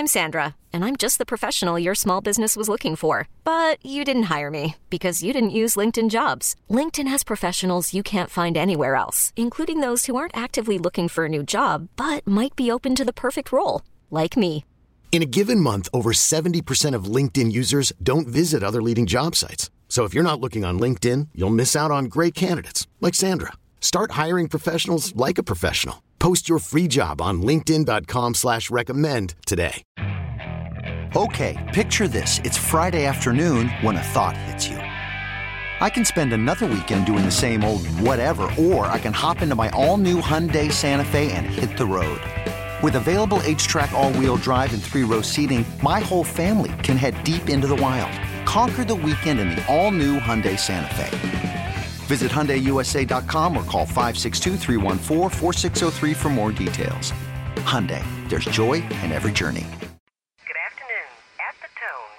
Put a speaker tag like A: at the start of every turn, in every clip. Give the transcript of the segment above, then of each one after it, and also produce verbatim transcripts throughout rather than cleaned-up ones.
A: I'm Sandra, and I'm just the professional your small business was looking for. But you didn't hire me because you didn't use LinkedIn Jobs. LinkedIn has professionals you can't find anywhere else, including those who aren't actively looking for a new job, but might be open to the perfect role, like me.
B: In a given month, over seventy percent of LinkedIn users don't visit other leading job sites. So if you're not looking on LinkedIn, you'll miss out on great candidates like Sandra. Start hiring professionals like a professional. Post your free job on linkedin dot com slash recommend today.
C: Okay, picture this. It's Friday afternoon when a thought hits you. I can spend another weekend doing the same old whatever, or I can hop into my all-new Hyundai Santa Fe and hit the road. With available H-Track all-wheel drive and three-row seating, my whole family can head deep into the wild. Conquer the weekend in the all-new Hyundai Santa Fe. Visit Hyundai U S A dot com or call five six two, three one four, four six zero three for more details. Hyundai, there's joy in every journey.
D: Good afternoon. At the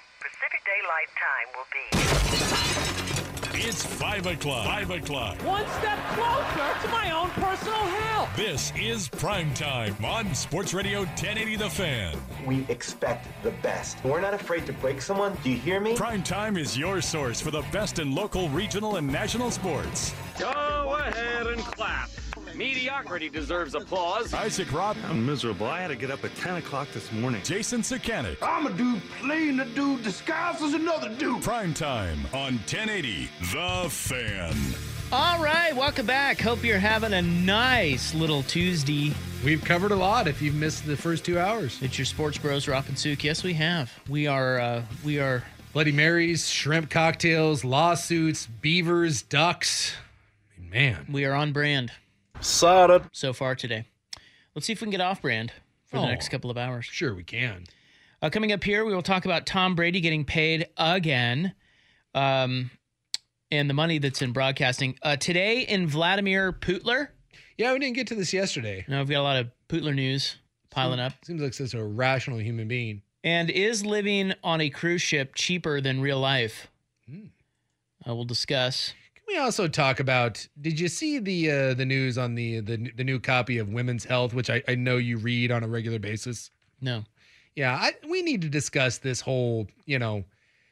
D: tone, Pacific Daylight Time will be...
E: It's five o'clock. Five o'clock.
F: One step closer to my own personal hell.
E: This is Prime Time on Sports Radio ten eighty The Fan.
G: We expect the best. We're not afraid to break someone. Do you hear me?
E: Prime Time is your source for the best in local, regional, and national sports.
H: Go ahead and clap. Mediocrity deserves applause.
E: Isaac Robb.
I: I'm miserable. I had to get up at ten o'clock this morning.
E: Jason Sakanik.
J: I'm a dude playing a dude disguised as another dude.
E: Prime Time on ten eighty The Fan.
K: All right, welcome back. Hope you're having a nice little Tuesday.
L: We've covered a lot if you've missed the first two hours.
K: It's your Sports Bros, Rock and Souk. Yes, we have. We are, uh, we are...
L: Bloody Marys, shrimp cocktails, lawsuits, beavers, ducks. Man.
K: We are on brand.
M: Solid.
K: So far today. Let's see if we can get off brand for the
L: Oh,
K: next couple of hours.
L: Sure, we can.
K: Uh, coming up here, we will talk about Tom Brady getting paid again, um, and the money that's in broadcasting. Uh, today in Vladimir Putler.
L: Yeah, we didn't get to this yesterday.
K: No, we've got a lot of Putler news piling
L: Seems,
K: up.
L: Seems like such a rational human being.
K: And is living on a cruise ship cheaper than real life?
L: Hmm.
K: Uh, we'll discuss.
L: Can we also talk about, did you see the uh, the news on the, the the new copy of Women's Health, which I, I know you read on a regular basis?
K: No.
L: Yeah, I, we need to discuss this whole, you know,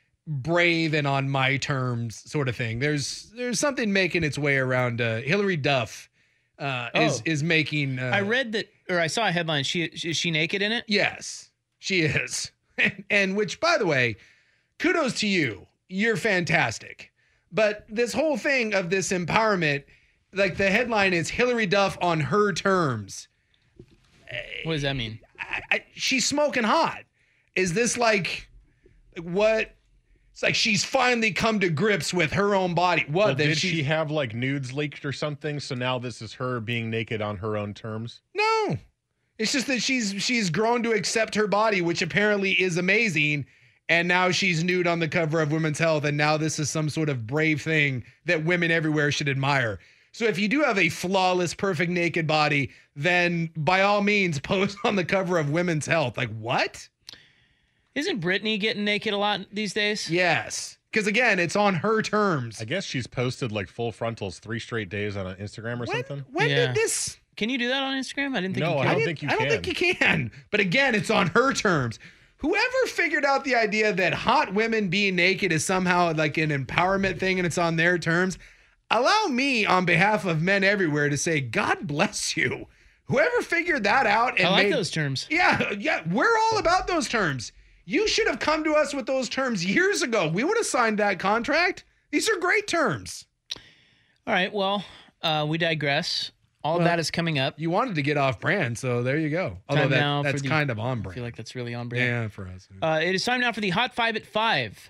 L: brave and on my terms sort of thing. There's there's something making its way around. Uh, Hillary Duff uh,
K: Oh.
L: is is making. Uh,
K: I read that, or I saw a headline. She is she naked in it?
L: Yes, she is. and, and which, by the way, kudos to you. You're fantastic. But this whole thing of this empowerment, like the headline is Hillary Duff on her terms.
K: What does that mean?
L: I, I, she's smoking hot. Is this like what? It's like she's finally come to grips with her own body. What?
M: Well,
L: that
M: did
L: she,
M: she have like nudes leaked or something? So now this is her being naked on her own terms?
L: No. It's just that she's she's grown to accept her body, which apparently is amazing. And now she's nude on the cover of Women's Health, and now this is some sort of brave thing that women everywhere should admire. So if you do have a flawless, perfect naked body, then by all means post on the cover of Women's Health. Like, what?
K: Isn't Britney getting naked a lot these days?
L: Yes. Because again, it's on her terms.
M: I guess she's posted like full frontals three straight days on Instagram or
L: when,
M: something.
L: When
K: Yeah.
L: did this?
K: Can you do that on Instagram? I didn't think
M: No,
K: you
M: I
K: could.
M: don't
L: didn't-
M: think you
L: I don't
M: can.
L: think you can. But again, it's on her terms. Whoever figured out the idea that hot women being naked is somehow like an empowerment thing and it's on their terms, allow me on behalf of men everywhere to say, God bless you. Whoever figured that out. And
K: I like
L: made,
K: those terms.
L: Yeah, yeah, we're all about those terms. You should have come to us with those terms years ago. We would have signed that contract. These are great terms.
K: All right, well, uh, we digress. All
L: Well,
K: of that is coming up.
L: You wanted to get off brand, so there you go. Although
K: Time
L: that,
K: now for
L: that's
K: the-
L: kind of on
K: I
L: brand.
K: feel like that's really on brand.
L: Yeah, for us.
K: Uh, it is time now for the Hot Five at Five.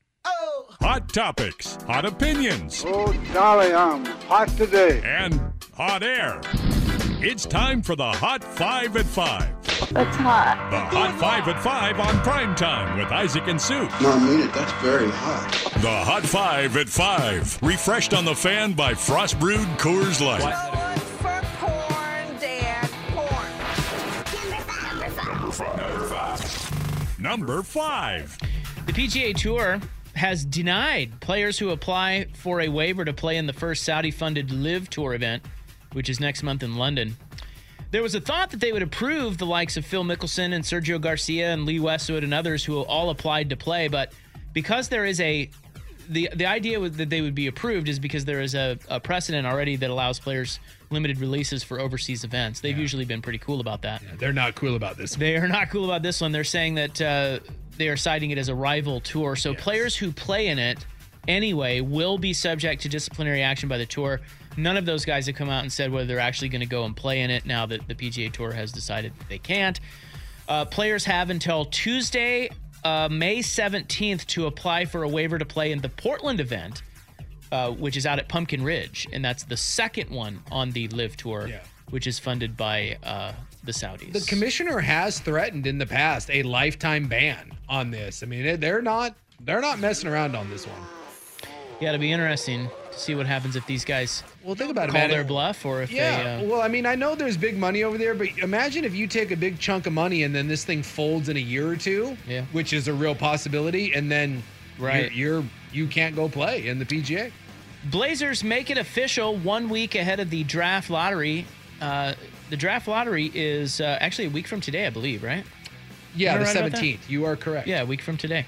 E: Hot topics, hot opinions,
J: Oh, golly, I'm hot today.
E: and hot air. It's time for the Hot Five at Five.
N: That's hot.
E: The Hot Five at Five on Prime Time with Isaac and Sue.
J: No, I mean it. That's very hot.
E: The Hot Five at Five. Refreshed on the Fan by Frost Brewed Coors Light.
N: For porn, Dad, porn.
E: Number five. Number five.
K: The P G A Tour has denied players who apply for a waiver to play in the first Saudi-funded Live Tour event, which is next month in London. There was a thought that they would approve the likes of Phil Mickelson and Sergio Garcia and Lee Westwood and others who all applied to play, but because there is a the the idea that they would be approved is because there is a, a precedent already that allows players limited releases for overseas events. They've yeah. usually been pretty cool about that.
L: Yeah, they're not cool about this one.
K: They are not cool about this one. They're saying that uh, they are citing it as a rival tour. So
L: yes.
K: players who play in it anyway will be subject to disciplinary action by the tour. None of those guys have come out and said whether they're actually going to go and play in it now that the P G A Tour has decided that they can't. Uh, players have until Tuesday, uh, May seventeenth to apply for a waiver to play in the Portland event, uh, which is out at Pumpkin Ridge. And that's the second one on the LIV Tour,
L: yeah.
K: which is funded by uh, the Saudis.
L: The commissioner has threatened in the past a lifetime ban on this. I mean, they're not they're not messing around on this one.
K: Yeah, it'll be interesting to see what happens if these guys
L: well, think about it,
K: call
L: man.
K: their bluff or if
L: yeah,
K: they... Uh,
L: well, I mean, I know there's big money over there, but imagine if you take a big chunk of money and then this thing folds in a year or two,
K: yeah.
L: which is a real possibility, and then
K: right.
L: you're, you're, you can't go play in the P G A.
K: Blazers make it official one week ahead of the draft lottery. Uh, the draft lottery is uh, actually a week from today, I believe, right?
L: Yeah, the
K: right
L: seventeenth. You are correct.
K: Yeah, a week from today.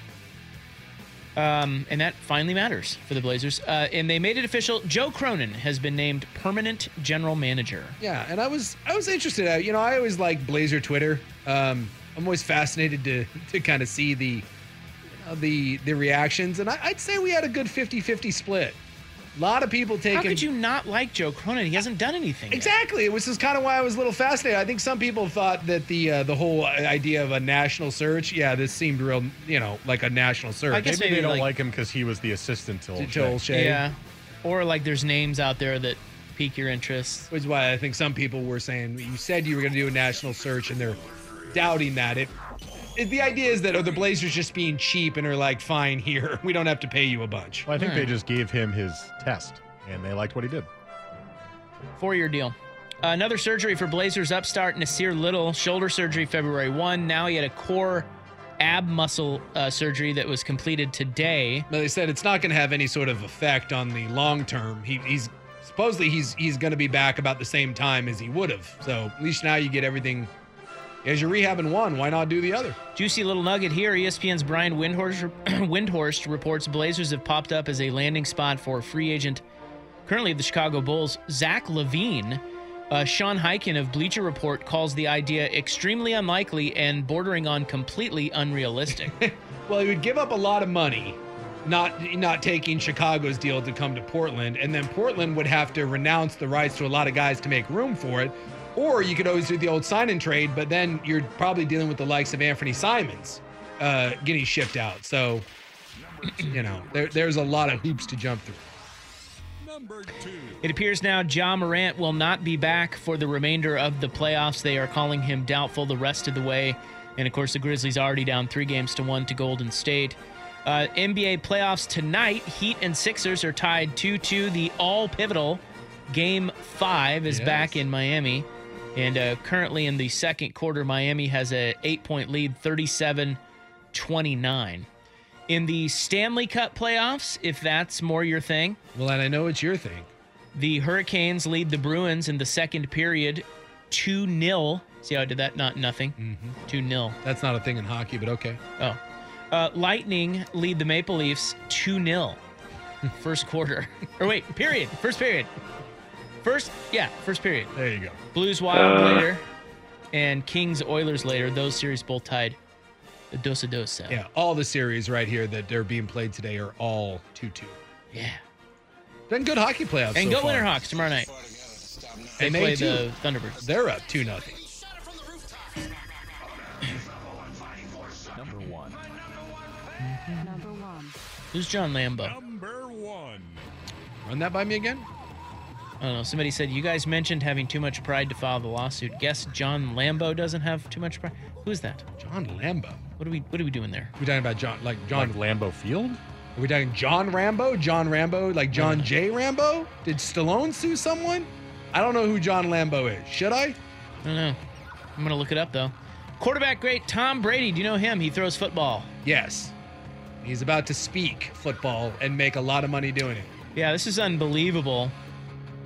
K: Um, and that finally matters for the Blazers. Uh, and they made it official. Joe Cronin has been named permanent general manager.
L: Yeah, and I was I was interested. Uh, you know, I always like Blazer Twitter. Um, I'm always fascinated to to kind of see the you know, the the reactions, and I, I'd say we had a good fifty-fifty split. A lot of people taking...
K: How could you not like Joe Cronin? He hasn't done anything
L: Exactly.
K: Yet.
L: It was just kind of why I was a little fascinated. I think some people thought that the uh, the whole idea of a national search, yeah, this seemed real, you know, like a national search.
M: I guess maybe, maybe they don't
K: like,
M: like him because he was the assistant to
L: to Olshey.
K: Yeah. Or like there's names out there that pique your interest.
L: Which is why I think some people were saying, you said you were going to do a national search, and they're doubting that. It, it The idea is that, are the Blazers just being cheap and are like, fine, here, we don't have to pay you a bunch.
M: Well, I think
K: All
M: they
K: right.
M: just gave him his test. And they liked what he did.
K: Four-year deal. Uh, another surgery for Blazers upstart Nasir Little. Shoulder surgery February first. Now he had a core ab muscle uh, surgery that was completed today.
L: But they said it's not going to have any sort of effect on the long term. He, he's supposedly he's he's going to be back about the same time as he would have. So at least now you get everything. As you're rehabbing one, why not do the other?
K: Juicy little nugget here. E S P N's Brian Windhorst, Windhorst reports Blazers have popped up as a landing spot for free agent, currently the Chicago Bulls, Zach LaVine. Uh, Sean Highkin of Bleacher Report calls the idea extremely unlikely and bordering on completely unrealistic.
L: Well, he would give up a lot of money, not not taking Chicago's deal to come to Portland, and then Portland would have to renounce the rights to a lot of guys to make room for it. Or you could always do the old sign and trade, but then you're probably dealing with the likes of Anthony Simons uh, getting shipped out. So, you know, there, there's a lot of hoops to jump through.
K: It appears now Ja Morant will not be back for the remainder of the playoffs. They are calling him doubtful the rest of the way. And, of course, the Grizzlies are already down three games to one to Golden State. Uh, N B A playoffs tonight. Heat and Sixers are tied two two. The all-pivotal Game five is yes. back in Miami. And uh, currently in the second quarter, Miami has an eight-point lead, thirty-seven twenty-nine. In the Stanley Cup playoffs, if that's more your thing.
L: Well, and I know it's your thing.
K: The Hurricanes lead the Bruins in the second period two nil. See how I did that? Not nothing.
L: Mm-hmm.
K: two nil.
L: That's not a thing in hockey, but okay.
K: Oh. Uh, Lightning lead the Maple Leafs two nil. First quarter. Or wait, period. First period. First, yeah, first period.
M: There you go.
K: Blues Wild uh. later and Kings Oilers later. Those series both tied. Dos a dos.
L: Yeah, all the series right here that are being played today are all two two.
K: Yeah.
L: Been good hockey playoffs.
K: And
L: so
K: go
L: far.
K: Winterhawks tomorrow night. They
L: and
K: play
L: they
K: the Thunderbirds.
L: They're up two nothing.
O: Number one.
K: Mm-hmm. Number one. Who's John Lambo?
E: Number one.
L: Run that by me again?
K: I don't know. Somebody said, you guys mentioned having too much pride to file the lawsuit. Guess John Lambo doesn't have too much pride? Who's that?
L: John Lambo.
K: What are we What are we doing there?
L: Are we talking about John, like John
M: like Lambeau Field?
L: Are we talking John Rambo? John Rambo, like John yeah. J. Rambo? Did Stallone sue someone? I don't know who John Lambo is. Should I?
K: I don't know. I'm gonna look it up though. Quarterback great Tom Brady. Do you know him? He throws football.
L: Yes. He's about to speak football and make a lot of money doing it.
K: Yeah, this is unbelievable.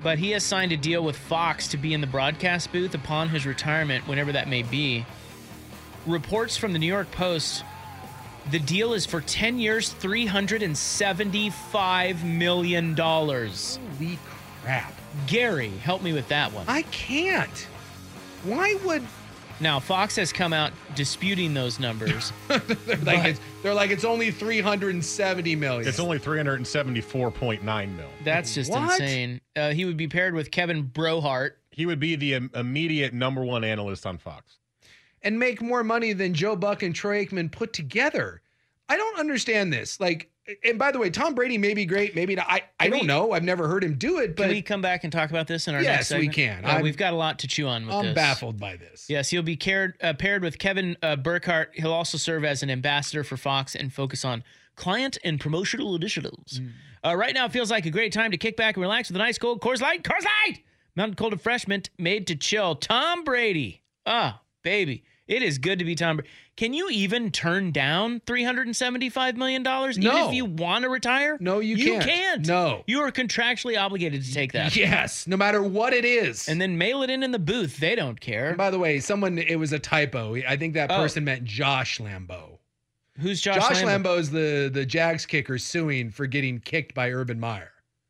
K: but he has signed a deal with Fox to be in the broadcast booth upon his retirement, whenever that may be. Reports from the New York Post, the deal is for ten years, three hundred seventy-five million dollars.
L: Holy crap.
K: Gary, help me with that one.
L: I can't. Why would...
K: Now, Fox has come out disputing those numbers.
L: they're, like it's, they're like, it's only three hundred seventy million.
M: It's only three hundred seventy-four point nine mil.
K: That's just
L: What?
K: insane. Uh, he would be paired with Kevin Brohart.
M: He would be the um, immediate number one analyst on Fox.
L: And make more money than Joe Buck and Troy Aikman put together. I don't understand this. Like, and by the way, Tom Brady may be great, maybe not. I, I don't
K: we,
L: know. I've never heard him do it. But
K: can we come back and talk about this in our
L: yes,
K: next segment?
L: we can.
K: Uh, we've got a lot to chew on with
L: I'm
K: this.
L: I'm baffled by this.
K: Yes, he'll be cared, uh, paired with Kevin uh, Burkhardt. He'll also serve as an ambassador for Fox and focus on client and promotional initiatives. Mm. Uh, right now, it feels like a great time to kick back and relax with a nice cold Coors Light. Coors Light! Mountain Cold Refreshment made to chill. Tom Brady. Ah, baby. It is good to be Tom Brady. Can you even turn down three hundred seventy-five million dollars
L: no.
K: even if you want to retire?
L: No, you,
K: you
L: can't.
K: You can't.
L: No.
K: You are contractually obligated to take that.
L: Yes, no matter what it is.
K: And then mail it in in the booth. They don't care.
L: And by the way, someone, it was a typo. I think that
K: oh.
L: person meant Josh Lambeau.
K: Who's Josh,
L: Josh
K: Lambeau?
L: Lambeau is the, the Jags kicker suing for getting kicked by Urban Meyer.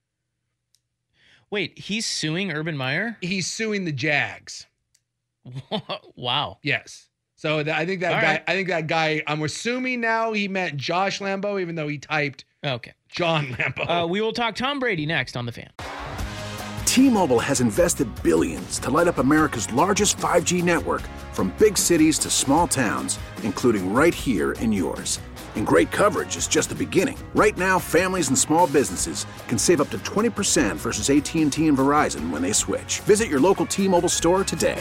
K: Wait, he's suing Urban Meyer?
L: He's suing the Jags.
K: Wow.
L: Yes. So th- I think that
K: All
L: guy,
K: right.
L: I think that guy, I'm assuming now he meant Josh Lambeau, even though he typed
K: okay.
L: John Lambeau.
K: Uh, we will talk Tom Brady next on The Fan.
P: T-Mobile has invested billions to light up America's largest five G network, from big cities to small towns, including right here in yours. And great coverage is just the beginning. Right now, families and small businesses can save up to twenty percent versus A T and T and Verizon when they switch. Visit your local T-Mobile store today.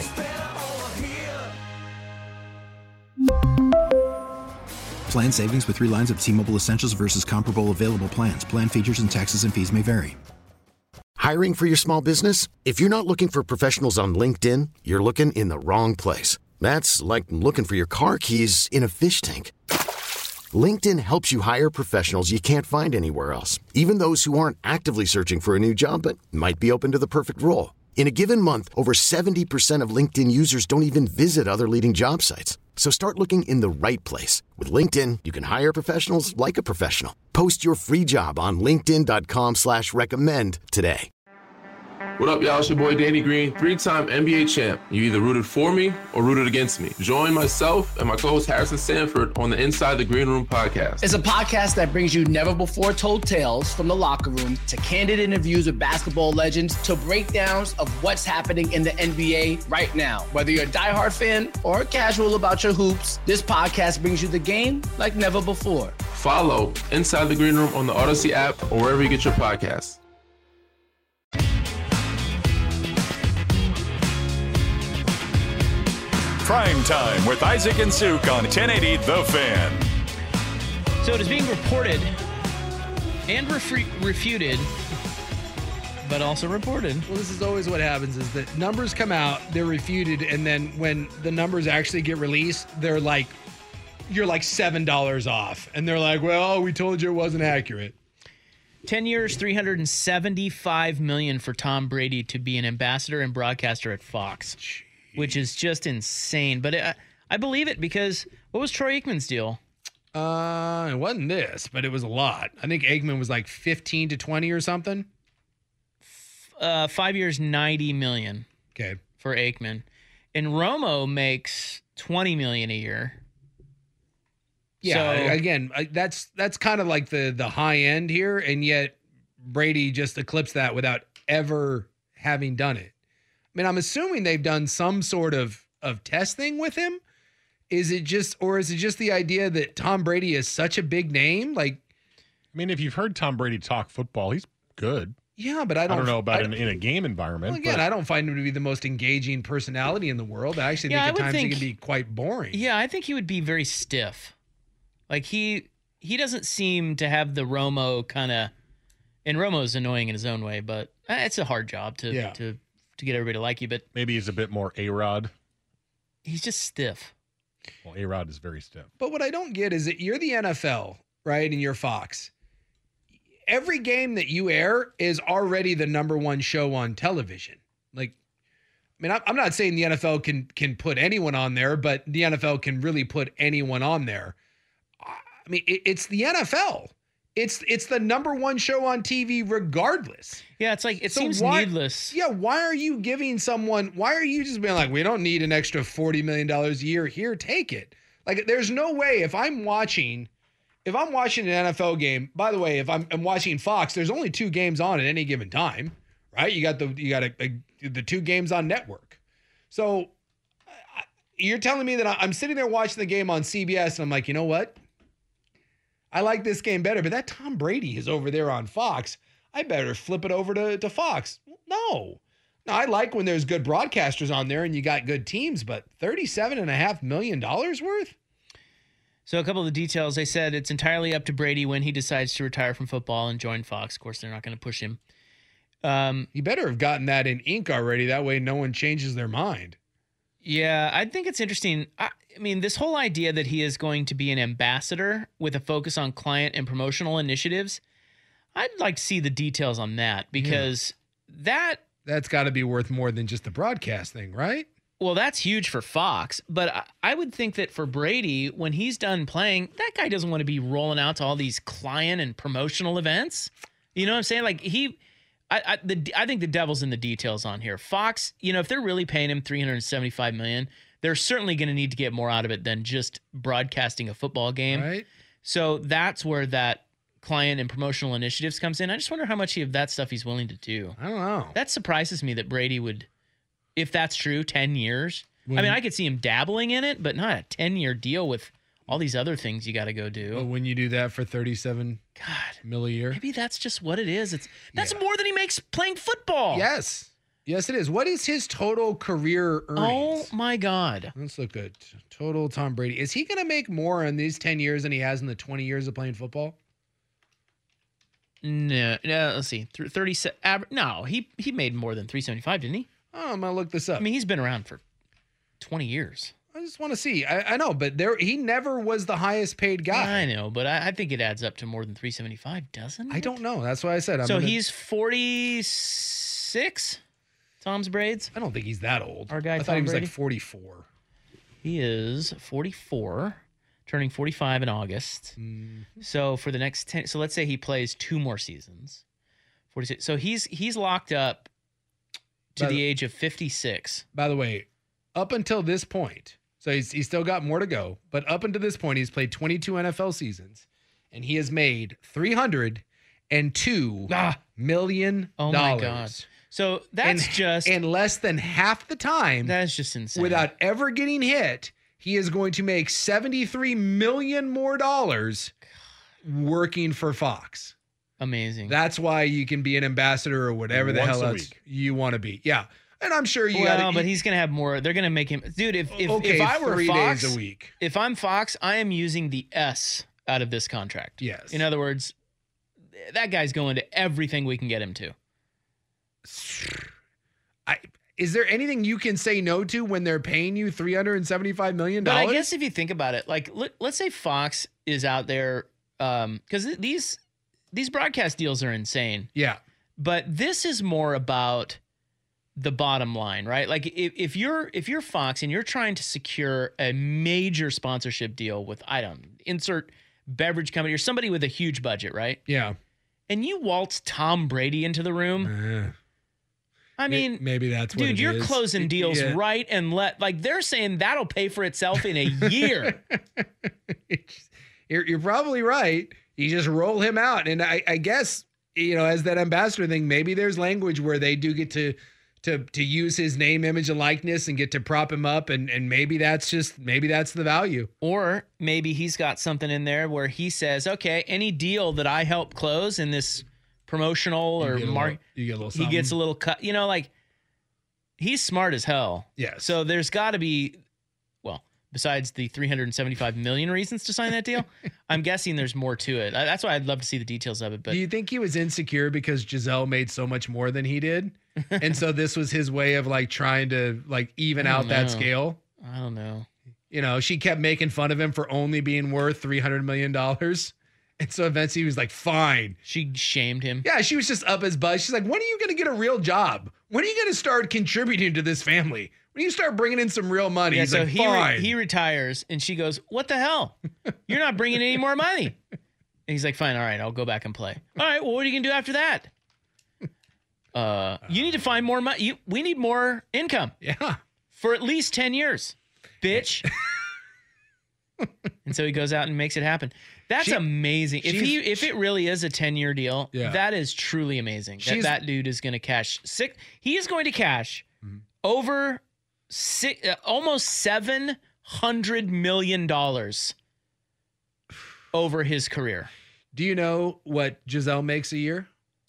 Q: Plan savings with three lines of T-Mobile Essentials versus comparable available plans. Plan features and taxes and fees may vary.
B: Hiring for your small business? If you're not looking for professionals on LinkedIn, you're looking in the wrong place. That's like looking for your car keys in a fish tank. LinkedIn helps you hire professionals you can't find anywhere else, even those who aren't actively searching for a new job but might be open to the perfect role. In a given month, over seventy percent of LinkedIn users don't even visit other leading job sites. So start looking in the right place. With LinkedIn, you can hire professionals like a professional. Post your free job on linkedin.com slash recommend today.
R: What up, y'all? It's your boy Danny Green, three-time N B A champ. You either rooted for me or rooted against me. Join myself and my co-host Harrison Sanford on the Inside the Green Room podcast.
S: It's a podcast that brings you never-before-told tales from the locker room to candid interviews with basketball legends to breakdowns of what's happening in the N B A right now. Whether you're a diehard fan or casual about your hoops, this podcast brings you the game like never before.
R: Follow Inside the Green Room on the Odyssey app or wherever you get your podcasts.
E: Prime Time with Isaac and Suk on ten eighty The Fan.
K: So it is being reported and refre- refuted, but also reported.
L: Well, this is always what happens is that numbers come out, they're refuted, and then when the numbers actually get released, they're like, you're like seven dollars off. And they're like, well, we told you it wasn't accurate.
K: ten years, three hundred seventy-five million dollars for Tom Brady to be an ambassador and broadcaster at Fox. Jeez. Which is just insane. But it, I believe it because what was Troy Aikman's deal?
L: Uh, it wasn't this, but it was a lot. I think Aikman was like fifteen to twenty or something.
K: Uh, five years, ninety million dollars.
L: Okay.
K: For Aikman. And Romo makes twenty million dollars a year.
L: Yeah,
K: so,
L: again, that's that's kind of like the the high end here, and yet Brady just eclipsed that without ever having done it. I mean, I'm assuming they've done some sort of, of testing with him. Is it just, or is it just the idea that Tom Brady is such a big name? Like,
M: I mean, if you've heard Tom Brady talk football, he's good.
L: Yeah, but I don't,
M: I don't know about
L: I,
M: in, in a game environment.
L: Well, again,
M: but.
L: I don't find him to be the most engaging personality in the world. I actually
K: yeah,
L: think at times
K: think,
L: he can be quite boring.
K: Yeah, I think he would be very stiff. Like he he doesn't seem to have the Romo kind of, and Romo's annoying in his own way, but it's a hard job to
L: yeah.
K: to. to get everybody to like you, but
M: maybe he's a bit more A-Rod.
K: He's just stiff.
M: Well, A-Rod is very stiff.
L: But what I don't get is that you're the N F L, right? And you're Fox. every game that you air is already the number one show on television. Like, I mean, I'm not saying the N F L can can put anyone on there, but the N F L can really put anyone on there. I mean, it, it's the N F L. It's it's the number one show on T V regardless.
K: Yeah, it's like, it
L: So
K: seems
L: why-
K: needless.
L: Yeah, why are you giving someone, why are you just being like, we don't need an extra forty million dollars a year. Here, take it. Like, there's no way if I'm watching, if I'm watching an N F L game, by the way, if I'm, I'm watching Fox, there's only two games on at any given time, right? You got the, you got a, a, the two games on network. So I- you're telling me that I- I'm sitting there watching the game on C B S and I'm like, you know what? I like this game better, but that Tom Brady is over there on Fox. I better flip it over to, to Fox. No. No, I like when there's good broadcasters on there and you got good teams, but thirty-seven and a half million dollars worth?
K: So a couple of the details, they said it's entirely up to Brady when he decides to retire from football and join Fox. Of course, they're not going to push him. Um,
L: You better have gotten that in ink already. That way no one changes their mind.
K: Yeah, I think it's interesting. I, I mean, this whole idea that he is going to be an ambassador with a focus on client and promotional initiatives, I'd like to see the details on that because that...
L: That's got to be worth more than just the broadcast thing, right?
K: Well, that's huge for Fox, but I, I would think that for Brady, when he's done playing, that guy doesn't want to be rolling out to all these client and promotional events. You know what I'm saying? Like he... I I, the, I think the devil's in the details on here. Fox, you know, if they're really paying him three hundred seventy-five million dollars, they're certainly going to need to get more out of it than just broadcasting a football game.
L: Right.
K: So that's where that client and promotional initiatives comes in. I just wonder how much of that stuff he's willing to do.
L: I don't know.
K: That surprises me that Brady would, if that's true, ten years.
L: When-
K: I mean, I could see him dabbling in it, but not a ten-year deal with all these other things you got to go do.
L: But when you do that for thirty-seven
K: God,
L: mil a year.
K: maybe that's just what it is. It's that's more than he makes playing football.
L: Yes. Yes, it is. What is his total career earnings?
K: Oh my God.
L: Let's look at total Tom Brady. Is he going to make more in these ten years than he has in the twenty years of playing football?
K: No, no. Let's see. Th- thirty. Aver- no, he he made more than three seventy-five, didn't he?
L: Oh, I'm going to look this up.
K: I mean, he's been around for twenty years.
L: I just want to see. I, I know, but there he never was the highest paid guy.
K: I know, but I, I think it adds up to more than three seventy-five, doesn't it?
L: I don't know. That's why I said. I'm
K: so
L: gonna,
K: he's forty-six. Tom's braids.
L: I don't think he's that old.
K: Our guy
L: I thought
K: Tom
L: he was
K: Brady?
L: like forty-four.
K: He is forty-four, turning forty-five in August.
L: Mm.
K: So for the next ten, so let's say he plays two more seasons. forty-six. So he's he's locked up to
L: By
K: the
L: the-
K: age of fifty-six.
L: By the way, up until this point, so he's he's still got more to go. But up until this point, he's played twenty-two N F L seasons, and he has made three hundred and two
K: Ah.
L: million
K: Oh
L: dollars.
K: my God. So that's
L: and,
K: just
L: in less than half the time.
K: That's just insane.
L: Without ever getting hit, he is going to make seventy-three million more dollars working for Fox.
K: Amazing.
L: That's why you can be an ambassador or whatever the
M: Once
L: hell
M: a
L: else
M: week.
L: you want to be. Yeah. And I'm sure you
K: well,
L: got
K: but he's gonna have more. They're gonna make him, dude. If if,
L: okay,
K: if I were
L: three
K: Fox,
L: days a week.
K: if I'm Fox, I am using the S out of this contract.
L: Yes.
K: In other words, that guy's going to everything we can get him to.
L: I, is there anything you can say no to when they're paying you three hundred seventy-five million
K: But
L: dollars?
K: I guess if you think about it, like let, let's say Fox is out there, um, because these these broadcast deals are insane.
L: Yeah.
K: But this is more about the bottom line, right? Like if, if you're if you're Fox and you're trying to secure a major sponsorship deal with, I don't insert beverage company or somebody with a huge budget, right?
L: Yeah.
K: And you waltz Tom Brady into the room.
L: Uh,
K: I mean,
L: maybe that's what
K: dude,
L: it
K: you're
L: is.
K: closing deals
L: Yeah.
K: right and left. Like they're saying that'll pay for itself in a year.
L: you're, you're probably right. You just roll him out. And I, I guess, you know, as that ambassador thing, maybe there's language where they do get to to to use his name, image, and likeness and get to prop him up. And, and maybe that's just, maybe that's the value.
K: Or maybe he's got something in there where he says, okay, any deal that I help close in this promotional
L: You
K: or
L: get a
K: mark,
L: little- you get a little
K: he gets a
L: something.
K: little cut. You know, like he's smart as hell.
L: Yes.
K: So there's got to be, well, besides the three hundred seventy-five million reasons to sign that deal, I'm guessing there's more to it. I- That's why I'd love to see the details of it. But
L: Do you think he was insecure because Giselle made so much more than he did? And so this was his way of like trying to like even
K: I
L: out
K: don't
L: that
K: know.
L: scale?
K: I don't know.
L: You know, she kept making fun of him for only being worth three hundred million dollars. And so eventually he was like, fine.
K: She shamed him.
L: Yeah, she was just up his butt. She's like, when are you going to get a real job? When are you going to start contributing to this family? When do you start bringing in some real money?
K: Yeah,
L: He's
K: so
L: like,
K: he
L: fine.
K: Re- he retires, and she goes, what the hell? You're not bringing any more money. And he's like, fine, all right, I'll go back and play. All right, well, what are you going to do after that? Uh, you need to find more money. You, we need more income.
L: Yeah.
K: For at least ten years, bitch. And so he goes out and makes it happen. That's
L: She-
K: amazing. If he if it really is a ten-year deal,
L: Yeah.
K: that is truly amazing. That
L: She's-
K: that dude is going to cash six. He is going to cash
L: Mm-hmm.
K: over six, uh, almost seven hundred million dollars over his career.
L: Do you know what Giselle makes a year?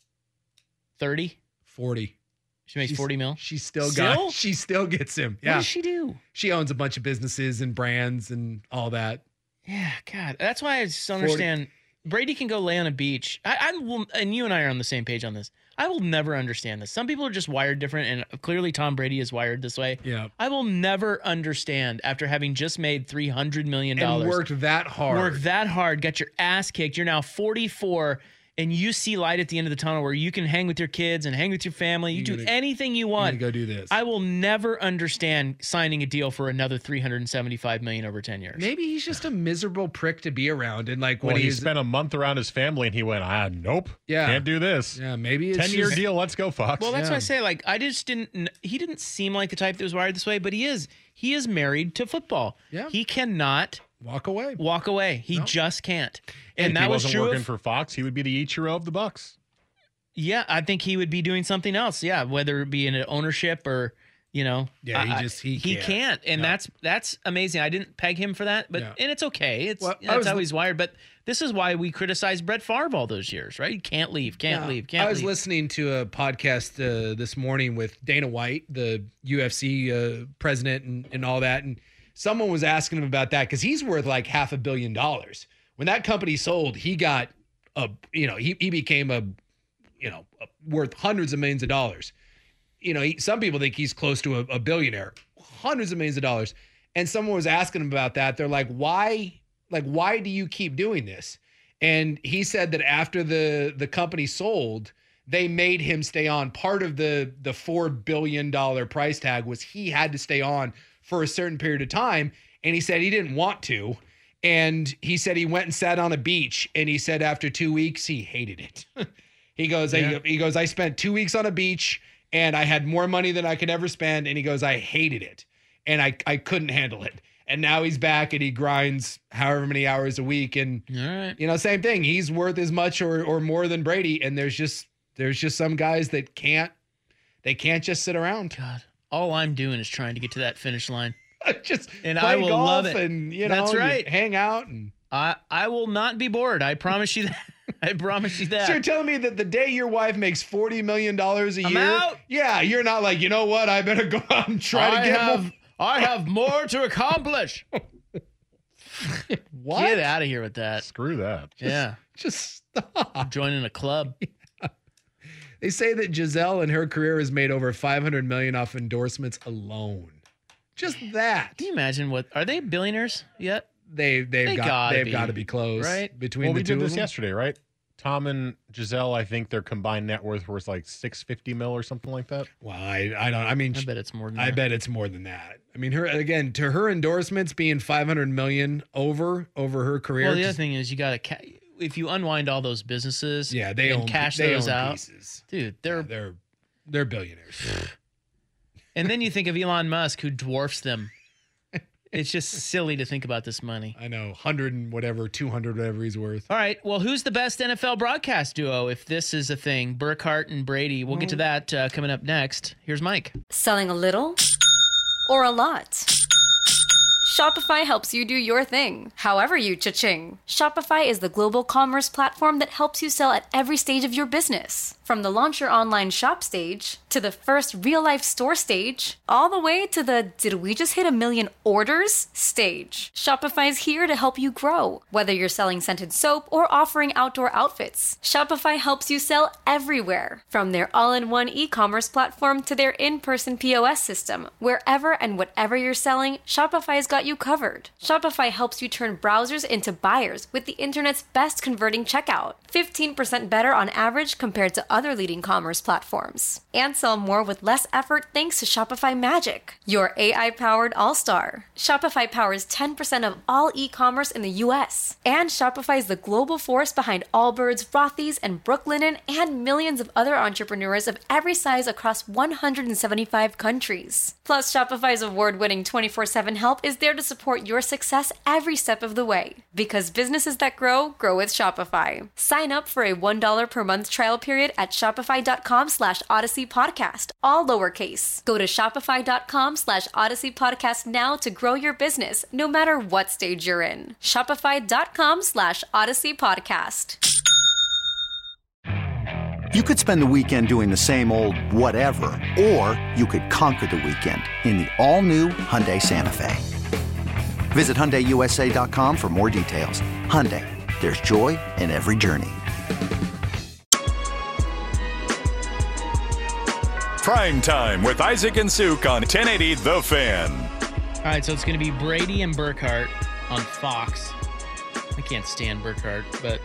K: Thirty.
L: forty.
K: She makes
L: She's-
K: forty mil.
L: She still,
K: Still?
L: got. She still gets him. Yeah.
K: What does she do?
L: She owns a bunch of businesses and brands and all that.
K: Yeah, God, that's why I just don't
L: forty
K: understand. Brady can go lay on a beach. I, I will, and you and I are on the same page on this. I will never understand this. Some people are just wired different, and clearly Tom Brady is wired this way.
L: Yeah.
K: I will never understand after having just made three hundred million dollars.
L: And worked that hard.
K: Worked that hard, got your ass kicked. You're now forty-four, and you see light at the end of the tunnel where you can hang with your kids and hang with your family. You,
L: You
K: do
L: gotta-
K: anything you
L: You
K: want.
L: gotta go do this.
K: I will never understand signing a deal for another three hundred seventy-five million dollars over ten years.
L: Maybe he's just a miserable prick to be around. And like when
M: Well, he
L: he's
M: spent a month around his family and he went, ah, nope.
L: Yeah.
M: Can't do this.
L: Yeah, maybe it's
M: ten-year
L: just-
M: deal. Let's go, Fox.
K: Well, that's
L: Yeah.
K: why I say, like, I just didn't. kn- He didn't seem like the type that was wired this way, but he is. He is married to football.
L: Yeah.
K: He cannot
L: walk away.
K: walk away. He
L: No.
K: just can't.
M: And,
K: And,
M: if
K: that
M: he
K: was
M: wasn't
K: true.
M: working
K: Of,
M: for Fox, he would be the Ichiro of the Bucks.
K: yeah, I think he would be doing something else. Yeah, whether it be in an ownership or, you know.
L: Yeah, he
K: I- I-
L: just- he
K: he
L: can't.
K: can't, and
L: No.
K: that's that's amazing. I didn't peg him for that, but
L: Yeah.
K: and it's okay. It's
L: Well, I
K: that's
L: was
K: how
L: li-
K: he's wired. But this is why we criticized Brett Favre all those years, right? He can't leave, can't
L: Yeah.
K: leave, can't
L: I was
K: leave.
L: listening to a podcast uh, this morning with Dana White, the U F C uh, president, and, and all that. And someone was asking him about that because he's worth like half a billion dollars. When that company sold, he got a, you know, he, he became a, you know, a, worth hundreds of millions of dollars. You know, he, some people think he's close to a, a billionaire, hundreds of millions of dollars. And someone was asking him about that. They're like, why, like, why do you keep doing this? And he said that after the the company sold, they made him stay on. Part of the the four billion dollars price tag was he had to stay on for a certain period of time. And he said he didn't want to. And he said he went and sat on a beach. And he said after two weeks, he hated it. he goes,
K: Yeah.
L: he goes, I spent two weeks on a beach and I had more money than I could ever spend. And he goes, I hated it. And I, I couldn't handle it. And now he's back and he grinds however many hours a week. And,
K: All right.
L: you know, same thing. He's worth as much or, or more than Brady. And there's just, there's just some guys that can't, they can't just sit around.
K: God, all I'm doing is trying to get to that finish line.
L: just
K: And
L: play
K: I will
L: golf
K: love it.
L: and, you know,
K: That's
L: you
K: right.
L: hang out. And
K: I I will not be bored. I promise you that. I promise you that.
L: so you're telling me that the day your wife makes forty million dollars a
K: I'm
L: year,
K: out.
L: yeah, you're not like, you know what? I better go out and try
K: I
L: to get
K: have
L: more.
K: I have more to accomplish.
L: What?
K: Get out of here with that.
M: Screw that.
K: Yeah,
L: Just stop.
K: I'm joining a club.
L: They say that Giselle in her career has made over five hundred million dollars off endorsements alone. Just that.
K: Can you imagine what? Are they billionaires yet?
L: They they've
K: They
L: got
K: gotta
L: they've
K: be,
L: got to be close,
K: right?
L: Between
M: Well,
L: the
M: we
L: two
M: did
L: of
M: this
L: them.
M: yesterday, right? Tom and Giselle, I think their combined net worth was like six fifty mil or something like that.
L: Well, I I don't. I mean,
K: I bet it's more than
L: I
K: that.
L: bet it's more than that. I mean, her again to her endorsements being five hundred million over over her career.
K: Well, the other
L: just-
K: thing is you got to ca- if you unwind all those businesses,
L: yeah, they
K: and
L: own
K: cash
L: they
K: those
L: own
K: out,
L: pieces.
K: dude. They're
L: They're they're billionaires.
K: and then you think of Elon Musk, who dwarfs them. It's just silly to think about this money.
L: I know, hundred and whatever, two hundred, whatever he's worth.
K: All right. Well, who's the best N F L broadcast duo if this is a thing? Burkhardt and Brady. We'll get to that uh, coming up next. Here's Mike.
T: Selling a little or a lot? Shopify helps you do your thing, however you cha-ching. Shopify is the global commerce platform that helps you sell at every stage of your business. From the launch your online shop stage, to the first real-life store stage, all the way to the did we just hit a million orders stage. Shopify's here to help you grow. Whether you're selling scented soap or offering outdoor outfits, Shopify helps you sell everywhere. From their all-in-one e-commerce platform to their in-person P O S system, wherever and whatever you're selling, Shopify's got you covered. Shopify helps you turn browsers into buyers with the internet's best converting checkout. fifteen percent better on average compared to other leading commerce platforms. And sell more with less effort thanks to Shopify Magic, your A I-powered all-star. Shopify powers ten percent of all e-commerce in the U S. And Shopify is the global force behind Allbirds, Rothy's, and Brooklinen, and millions of other entrepreneurs of every size across one hundred seventy-five countries. Plus, Shopify's award-winning twenty-four seven help is there to support your success every step of the way. Because businesses that grow, grow with Shopify. Sign up for a one dollar per month trial period at shopify.com slash odyssey podcast, all lowercase. Go to shopify.com slash odyssey podcast now to grow your business, no matter what stage you're in. Shopify.com slash odyssey podcast.
C: You could spend the weekend doing the same old whatever, or you could conquer the weekend in the all-new Hyundai Santa Fe. Visit Hyundai U S A dot com for more details. Hyundai, there's joy in every journey.
E: Prime Time with Isaac and Suk on ten eighty The Fan.
K: All right, so it's going to be Brady and Burkhart on Fox. I can't stand Burkhart, but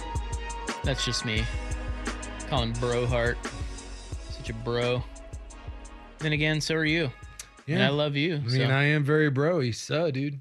K: that's just me. Call him Brohart. Such a bro. Then again, so are you. Yeah. And I love you.
L: I mean,
K: so.
L: I am very bro-y, so, dude.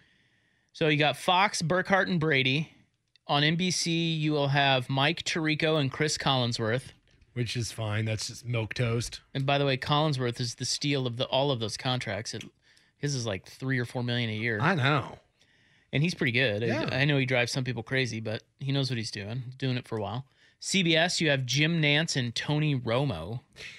K: So you got Fox, Burkhart, and Brady. On N B C, you will have Mike Tirico and Chris Collinsworth.
L: Which is fine. That's just milquetoast.
K: And by the way, Collinsworth is the steal of the all of those contracts. It, his is like three or four million a year.
L: I know.
K: And he's pretty good.
L: Yeah.
K: I, I know he drives some people crazy, but he knows what he's doing. He's doing it for a while. C B S, you have Jim Nantz and Tony Romo.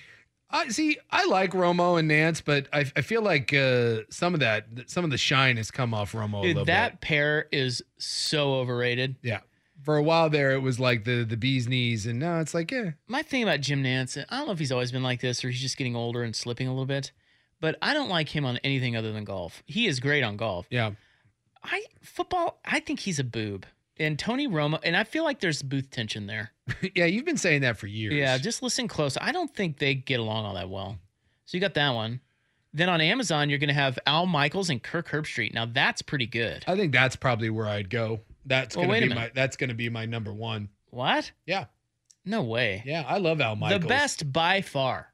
L: I see. I like Romo and Nance, but I, I feel like uh, some of that, some of the shine has come off Romo
K: Dude,
L: a little
K: that
L: bit.
K: pair is so overrated.
L: Yeah. For a while there, it was like the the bee's knees, and now it's like, yeah.
K: My thing about Jim Nantz, I don't know if he's always been like this or he's just getting older and slipping a little bit, but I don't like him on anything other than golf. He is great on golf.
L: Yeah.
K: I football, I think he's a boob. And Tony Romo, and I feel like there's booth tension there.
L: Yeah, you've been saying that for years.
K: Yeah, just listen close. I don't think they get along all that well. So you got that one. Then on Amazon, you're going to have Al Michaels and Kirk Herbstreit. Now that's pretty good.
L: I think that's probably where I'd go. That's
K: well,
L: going to
K: wait
L: be
K: a
L: my
K: minute.
L: that's going to be my number one.
K: What?
L: Yeah.
K: No way.
L: Yeah, I love Al Michaels.
K: The best by far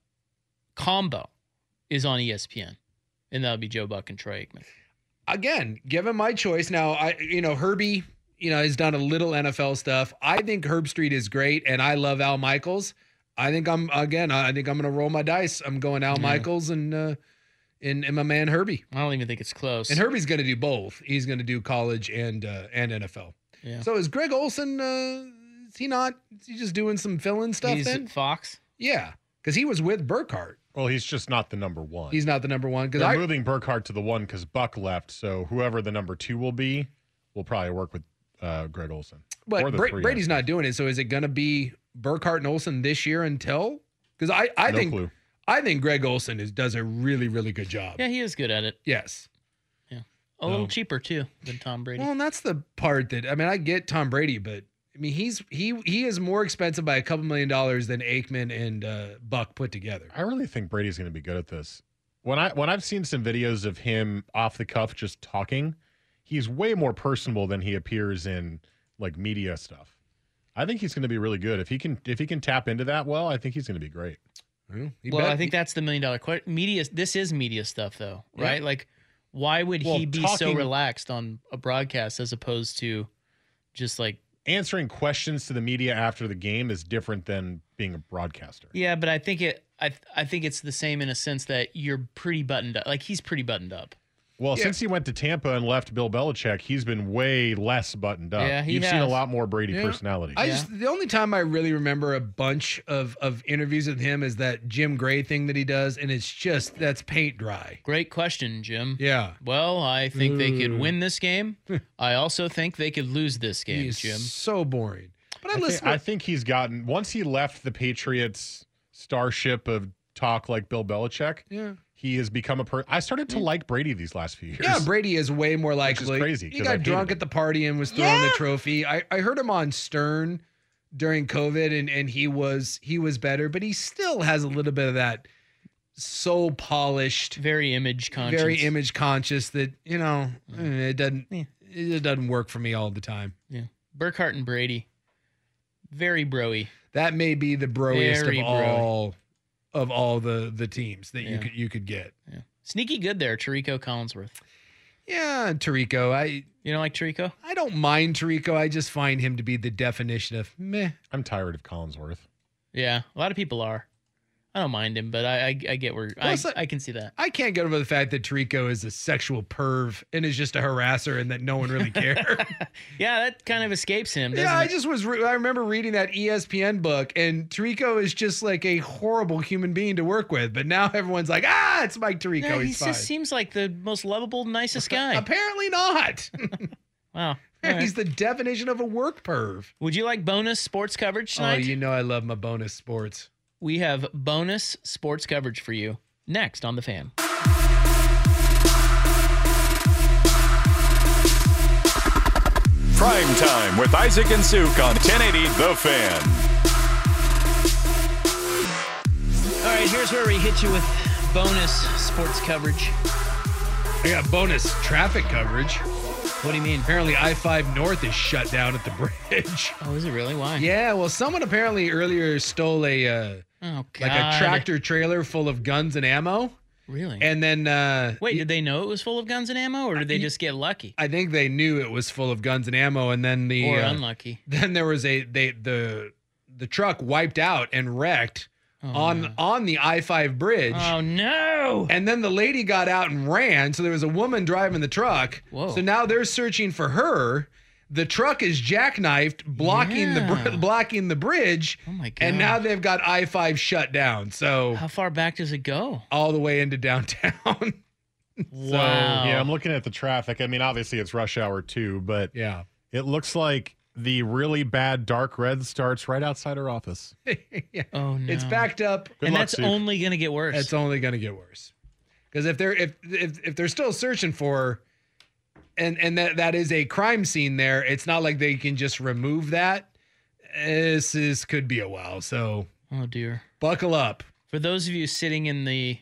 K: combo is on E S P N, and that'll be Joe Buck and Troy Aikman.
L: Again, given my choice now, I you know Herbie. You know, he's done a little N F L stuff. I think Herbstreit is great, and I love Al Michaels. I think I'm, again, I think I'm going to roll my dice. I'm going Al yeah. Michaels and, uh, and and my man Herbie.
K: I don't even think it's close.
L: And Herbie's going to do both. He's going to do college and uh, and N F L.
K: Yeah.
L: So is Greg Olson, uh, is he not, is he just doing some fill-in stuff
K: he's
L: then?
K: At Fox?
L: Yeah, because he was with Burkhart.
M: Well, he's just not the number one.
L: He's not the number one.
M: They're
L: I,
M: moving Burkhart to the one because Buck left, so whoever the number two will be will probably work with Uh, Greg Olson.
L: But Bra- Brady's not doing it, so is it going to be Burkhart and Olson this year until? Because I, I
M: no
L: think
M: clue.
L: I think Greg Olson is does a really really good job.
K: Yeah, he is good at it.
L: Yes.
K: Yeah, a little um, cheaper too than Tom Brady.
L: Well, and that's the part that I mean, I get Tom Brady, but I mean he's he he is more expensive by a couple million dollars than Aikman and uh, Buck put together.
M: I really think Brady's going to be good at this. When I when I've seen some videos of him off the cuff just talking. He's way more personable than he appears in like media stuff. I think he's going to be really good if he can if he can tap into that well. I think he's going to be great.
L: Well,
K: well I think that's the million dollar question. Media. This is media stuff, though, right? Yeah. Like, why would well, he be talking, so relaxed on a broadcast as opposed to just like
M: answering questions to the media after the game is different than being a broadcaster.
K: Yeah, but I think it. I I think it's the same in a sense that you're pretty buttoned up. Like he's pretty buttoned up.
M: Well,
K: yeah.
M: since he went to Tampa and left Bill Belichick, he's been way less buttoned up.
K: Yeah, he
M: You've
K: has.
M: seen a lot more Brady
L: yeah.
M: personality.
L: I
K: yeah.
L: just the only time I really remember a bunch of of interviews with him is that Jim Gray thing that he does, and it's just that's paint dry.
K: Great question, Jim.
L: Yeah.
K: Well, I think Ooh. they could win this game. I also think they could lose this game,
L: He's
K: Jim.
L: So boring. But I,
M: I
L: listen.
M: Think, I think he's gotten once he left the Patriots starship of talk like Bill Belichick.
L: Yeah.
M: He has become a person. I started to like Brady these last few years.
L: Yeah, Brady is way more likable.
M: Which is crazy.
L: He got drunk at the party and was throwing yeah. the trophy. I, I heard him on Stern during COVID, and, and he was he was better, but he still has a little bit of that so polished,
K: very image conscious,
L: very image conscious that you know mm. it doesn't yeah. it doesn't work for me all the time.
K: Yeah, Burkhart and Brady, very broy.
L: That may be the broiest
K: very
L: of
K: broy.
L: all of all the the teams that
K: yeah.
L: you could you could get.
K: Yeah. Sneaky good there, Tirico Collinsworth.
L: Yeah, Tirico. I
K: you don't like Tirico?
L: I don't mind Tirico. I just find him to be the definition of meh.
M: I'm tired of Collinsworth.
K: Yeah, a lot of people are. I don't mind him, but I I, I get where I,
L: like,
K: I can see that.
L: I can't get over the fact that Tirico is a sexual perv and is just a harasser and that no one really cares.
K: Yeah, that kind of escapes him.
L: Yeah, I
K: it?
L: just was. Re- I remember reading that E S P N book, and Tirico is just like a horrible human being to work with. But now everyone's like, ah, it's Mike Tirico.
K: No,
L: He's
K: he just seems like the most lovable, nicest guy.
L: Apparently not.
K: Wow.
L: Right. He's the definition of a work perv.
K: Would you like bonus sports coverage tonight?
L: Oh, you know I love my bonus sports.
K: We have bonus sports coverage for you next on The Fan.
E: Prime Time with Isaac and Suk on ten eighty The Fan.
K: All right, here's where we hit you with bonus sports coverage.
L: I got bonus traffic coverage.
K: What do you mean?
L: Apparently I five North is shut down at the bridge.
K: Oh, is it really? Why?
L: Yeah, well, someone apparently earlier stole a uh,
K: oh, God.
L: like a tractor trailer full of guns and ammo.
K: Really?
L: And then uh,
K: wait, did they know it was full of guns and ammo, or did they just get lucky?
L: I think they knew it was full of guns and ammo, and then the
K: or
L: uh,
K: unlucky.
L: Then there was a they the the truck wiped out and wrecked. Oh, on no. on the I five bridge.
K: Oh, no.
L: And then the lady got out and ran. So there was a woman driving the truck.
K: Whoa.
L: So now they're searching for her. The truck is jackknifed, blocking
K: yeah.
L: the blocking the bridge.
K: Oh, my God.
L: And now they've got I five shut down. So
K: how far back does it go?
L: All the way into downtown.
K: Wow.
M: So, yeah, I'm looking at the traffic. I mean, obviously it's rush hour too, but
L: yeah,
M: it looks like the really bad dark red starts right outside our office.
L: Yeah.
K: Oh no.
L: It's backed up.
K: Good and luck, that's Sue. Only going to get worse.
L: It's only going to get worse. Because if they're if, if if they're still searching for her, and and that that is a crime scene there, it's not like they can just remove that. This is could be a while. So
K: oh dear.
L: Buckle up.
K: For those of you sitting in the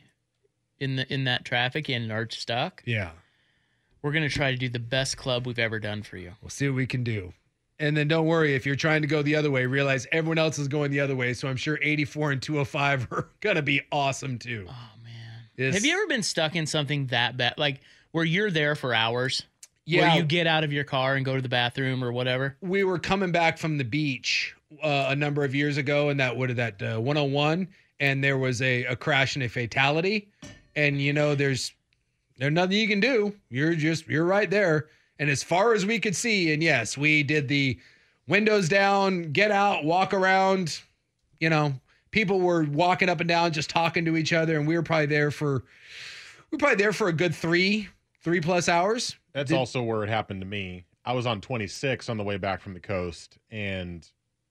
K: in the in that traffic in Arch Stock.
L: Yeah.
K: We're going to try to do the best club we've ever done for you.
L: We'll see what we can do. And then don't worry, if you're trying to go the other way, realize everyone else is going the other way. So I'm sure eighty-four and two oh five are going to be awesome too.
K: Oh, man.
L: It's,
K: Have you ever been stuck in something that bad? Like where you're there for hours?
L: Yeah.
K: Where you get out of your car and go to the bathroom or whatever?
L: We were coming back from the beach uh, a number of years ago, and that, what is that, uh, one oh one? And there was a, a crash and a fatality. And, you know, there's, there's nothing you can do. You're just, you're right there. And as far as we could see, and yes, we did the windows down, get out, walk around. You know, people were walking up and down, just talking to each other. And we were probably there for, we were probably there for a good three, three plus hours.
M: That's did, also where it happened to me. I was on twenty-six on the way back from the coast, and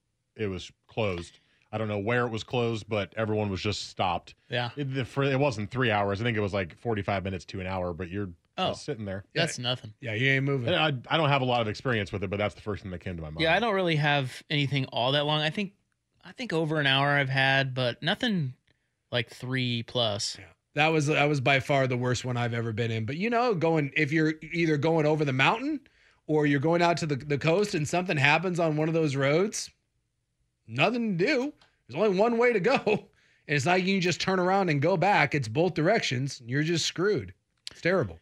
M: it was closed. I don't know where it was closed, but everyone was just stopped.
K: Yeah.
M: It, for, it wasn't three hours. I think it was like forty-five minutes to an hour, but you're
K: oh,
M: just sitting there.
K: That's
L: yeah.
K: nothing.
L: Yeah, you ain't moving.
M: I, I don't have a lot of experience with it, but that's the first thing that came to my mind.
K: Yeah, I don't really have anything all that long. I think I think over an hour I've had, but nothing like three plus.
L: Yeah. That was that was by far the worst one I've ever been in. But you know, going if you're either going over the mountain or you're going out to the, the coast and something happens on one of those roads, nothing to do. There's only one way to go. And it's not you can just turn around and go back. It's both directions. You're just screwed. It's terrible.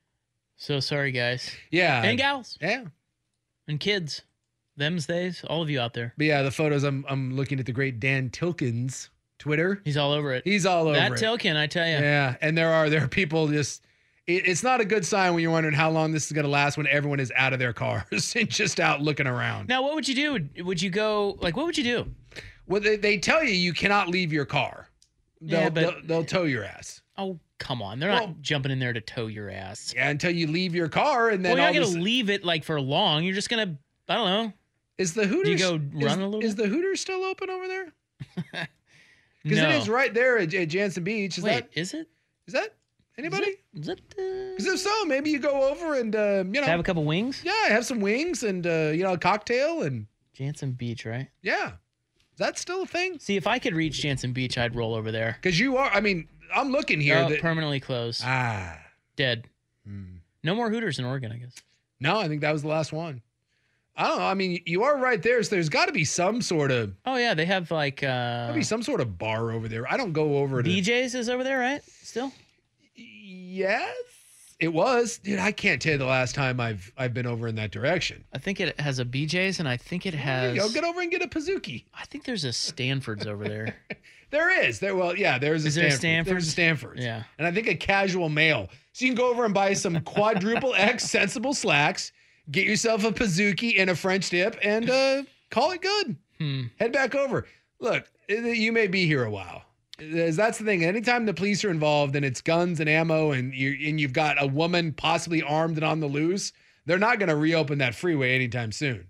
K: So sorry, guys.
L: Yeah.
K: And gals.
L: Yeah.
K: And kids. Them's theys. All of you out there.
L: But yeah, the photos, I'm I'm looking at the great Dan Tilkins Twitter.
K: He's all over it.
L: He's all over
K: that
L: it.
K: That Tilkin, I tell you.
L: Yeah. And there are there are people just it, it's not a good sign when you're wondering how long this is going to last when everyone is out of their cars and just out looking around.
K: Now, what would you do? Would, would you go like what would you do?
L: Well, they, they tell you you cannot leave your car. They'll,
K: yeah, but,
L: they'll, they'll tow your ass.
K: Oh, come on. They're well, not jumping in there to tow your ass.
L: Yeah, until you leave your car. And then
K: well, you're not
L: going
K: to leave it like for long. You're just going to, I don't know.
L: Is the Hooters,
K: do you go run
L: is,
K: a little
L: Is
K: bit?
L: the Hooters still open over there? Because
K: no.
L: it is right there at, at Jansen Beach. Is
K: Wait,
L: that,
K: is it?
L: Is that anybody?
K: Is it?
L: Because uh... if so, maybe you go over and, uh, you know.
K: Have a couple wings?
L: Yeah, have some wings and, uh, you know, a cocktail and.
K: Jansen Beach, right?
L: Yeah. Is that still a thing?
K: See, if I could reach Jansen Beach, I'd roll over there.
L: Because you are, I mean, I'm looking here.
K: Oh,
L: that,
K: permanently closed.
L: ah,
K: Dead.
L: hmm.
K: No more Hooters in Oregon, I guess.
L: No, I think that was the last one. I don't know. I mean, you are right there. So there's got to be some sort of.
K: Oh yeah, they have like. uh
L: Maybe some sort of bar over there. I don't go over to.
K: B J's is over there, right? Still.
L: Yes, it was, dude. I can't tell you the last time I've I've been over in that direction.
K: I think it has a B J's, and I think it
L: There
K: has.
L: you go. Get over and get a Pizookie.
K: I think there's a Stanford's over there.
L: There is. There. Well, yeah. There's a
K: Is there a
L: Stanford.
K: Stanford's?
L: There's a Stanford's.
K: Yeah.
L: And I think a Casual Male. So you can go over and buy some quadruple X sensible slacks, get yourself a Pizookie and a French dip, and uh, call it good.
K: Hmm.
L: Head back over. Look, you may be here a while. That's the thing. Anytime the police are involved and it's guns and ammo and you and you've got a woman possibly armed and on the loose, they're not going to reopen that freeway anytime soon.